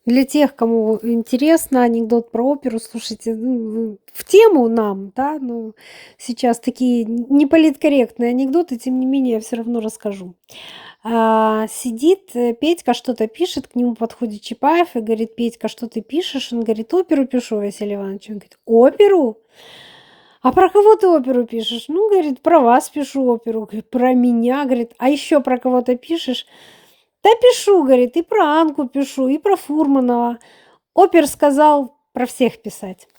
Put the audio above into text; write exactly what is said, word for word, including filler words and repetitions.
Для тех, кому интересно анекдот про оперу, слушайте, ну, в тему нам, да, ну, сейчас такие н неполиткорректные анекдоты, тем не менее, я всё равно расскажу. А, сидит, э, Петька, что-то пишет, к нему подходит Чапаев и говорит: "Петька, что ты пишешь?" Он говорит: "Оперу пишу, Василий Иванович". Он говорит: "Оперу? А про кого ты оперу пишешь?" Ну, говорит: "Про вас пишу оперу". Говорит: "Про меня?" Говорит: "А еще про кого-то пишешь?" "Да пишу,- говорит,- и про Анку пишу, и про Фурманова. Опер сказал про всех писать".